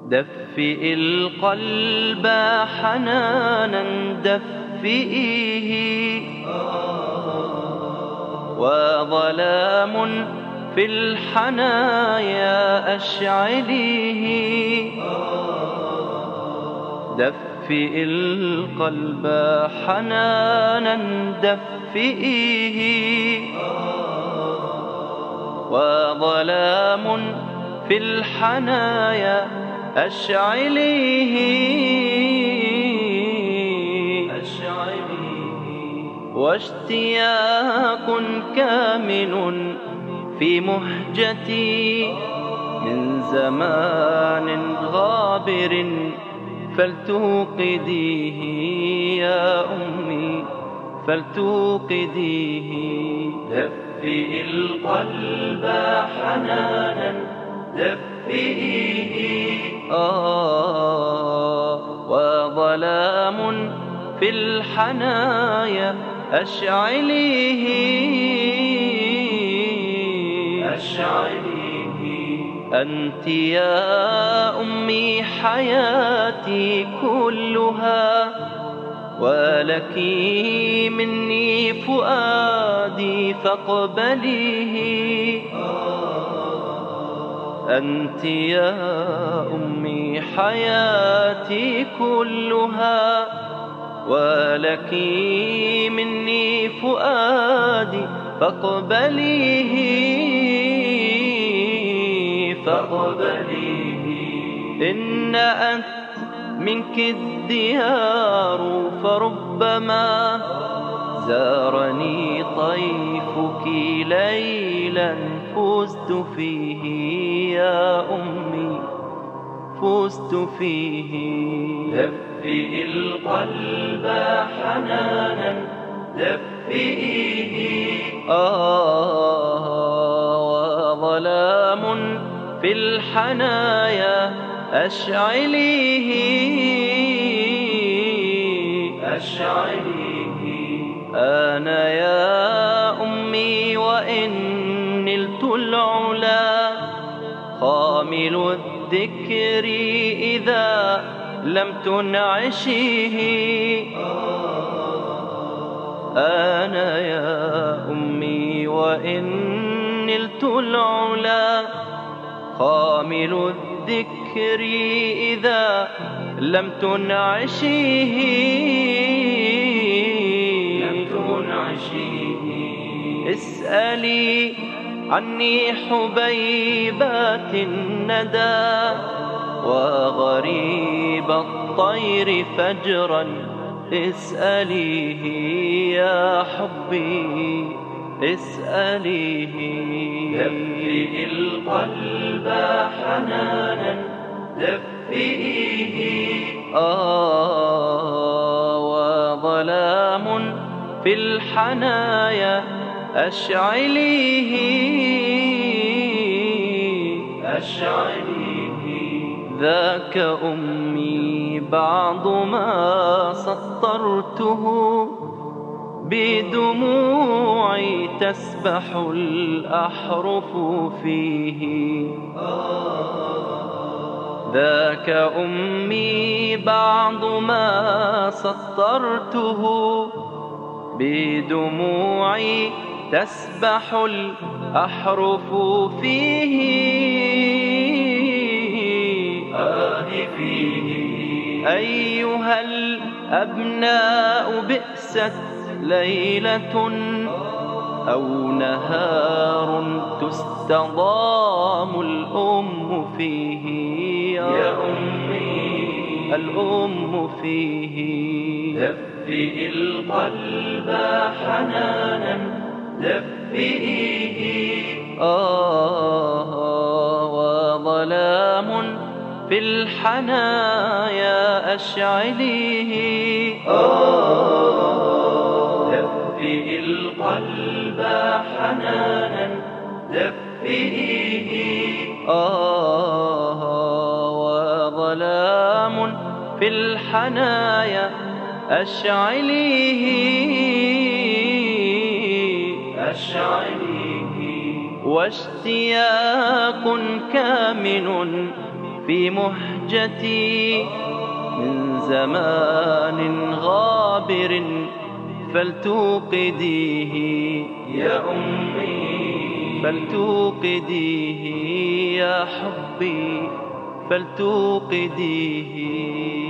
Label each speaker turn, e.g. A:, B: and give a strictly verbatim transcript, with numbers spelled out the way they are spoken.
A: دفئ القلب حنانا دفئيه، وظلام في الحنايا أشعليه. دفئ القلب حنانا دفئيه، وظلام في الحنايا أشعليه. واشتياق كامن في مهجتي من زمان غابر، فلتوقديه يا أمي فلتوقديه. دفئ القلب حنانا دفئيه، آه وظلام في الحنايا أشعليه. أشعليه أنت يا أمي حياتي كلها، ولك مني فؤادي فاقبليه. أنت يا أمي حياتي كلها، ولك مني فؤادي فاقبليه. فاقبليه إن أنت منك الديار، فربما زارني طيفك ليلا فزت فيه يا أمي فزت فيه. دفئ القلب حنانا دفئيه، آه وظلام في الحنايا أشعليه. أشعليه أنا يا أمي وإن نلت العلا، خامل الذكر إذا لم تنعشيه. أنا يا أمي وإن نلت العلا، خامل الذكر إذا لم تنعشيه. اسألي عني حبيبات الندى، وغريب الطير فجرا اسأليه يا حبي اسأليه. دفئ القلب حنانا دفئيه، آه وظلام في الحنايا أشعليه. أشعليه ذاك أمي بعض ما سطرته، بدموعي تسبح الأحرف فيه. ذاك أمي بعض ما سطرته، بدموعي تسبح الأحرف فيه. آه فيه أيها الأبناء بئست ليلة أو نهار تستضام الأم فيه يا أمي الأم فيه. دفئ القلب حنانا دفئيه، آه وظلام في الحنايا أشعليه. آه دفئ القلب حنانا دفئيه، آه وظلام في الحنايا أشعليه. أشعليه واشتياق كامن في مهجتي من زمان غابر فلتوقديه يا أمي، فلتوقديه يا حبي، فلتوقديه.